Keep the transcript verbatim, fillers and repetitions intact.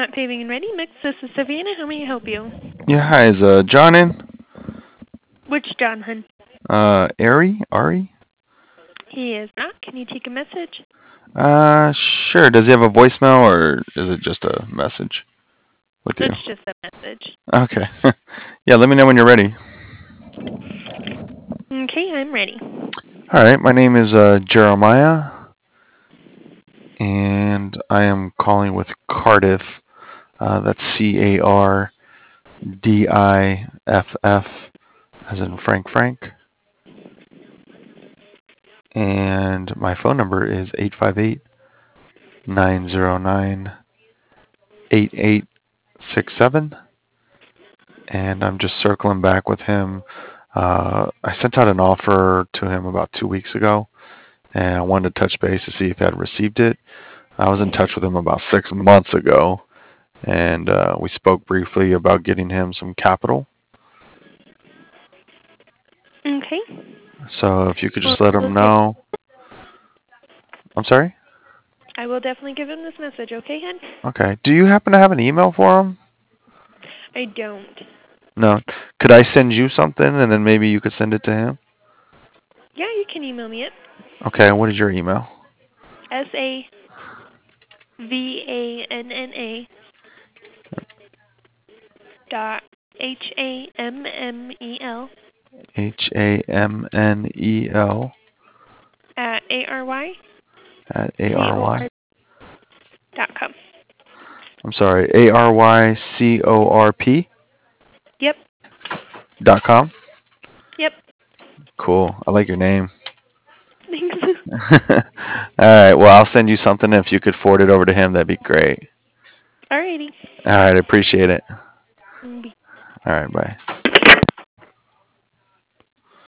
Scott Paving and Ready Mix. This is Savannah. How may I help you? Yeah, hi, is uh John in? Which John, hun? Uh, Ari? Ari? He is not. Can you take a message? Uh, sure. Does he have a voicemail or is it just a message with you? It's just a message. Okay. Yeah, let me know when you're ready. Okay, I'm ready. All right, my name is uh Jeremiah, and I am calling with Cardiff. Uh, that's C A R D I F F, as in Frank Frank. And my phone number is eight five eight, nine zero nine, eight eight six seven. And I'm just circling back with him. Uh, I sent out an offer to him about two weeks ago, and I wanted to touch base to see if he had received it. I was in touch with him about six months ago, and uh, we spoke briefly about getting him some capital. Okay. So if you could Well, just let we'll him give, know. I'm sorry? I will definitely give him this message, okay, hun? Okay. Do you happen to have an email for him? I don't. No. Could I send you something, and then maybe you could send it to him? Yeah, you can email me it. Okay, what is your email? S A V A N N A dot H A M M E L H A M N E L at A R Y at A C R O Y. R dot com. I'm sorry, A R Y C O R P Yep. dot com. Yep. Cool. I like your name. Thanks. All right. Well, I'll send you something. If you could forward it over to him, that'd be great. Alrighty. All right. I appreciate it. Mm, All right. Bye.